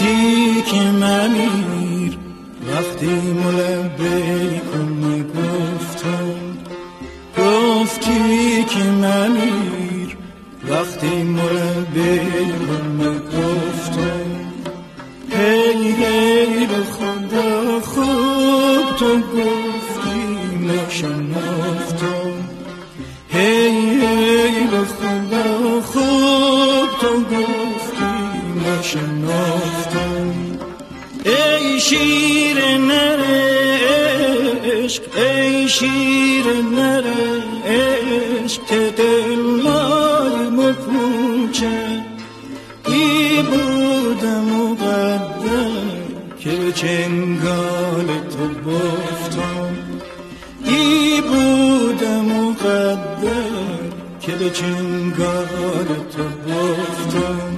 گفتی که ممیر وقتی ملبیکم گفتم، گفتی که ممیر وقتی ملبیکم گفتم. هی هی به خدا خوب تو گفتی نشنفتم، هی هی به خدا خوب تو گفتی نشنفتم. ای شیر نر عشق، ای شیر نر عشق که دلای مکوچه ای بودم مقدر که به چنگال تو گفتم، ای بودم مقدر که به چنگال تو گفتم.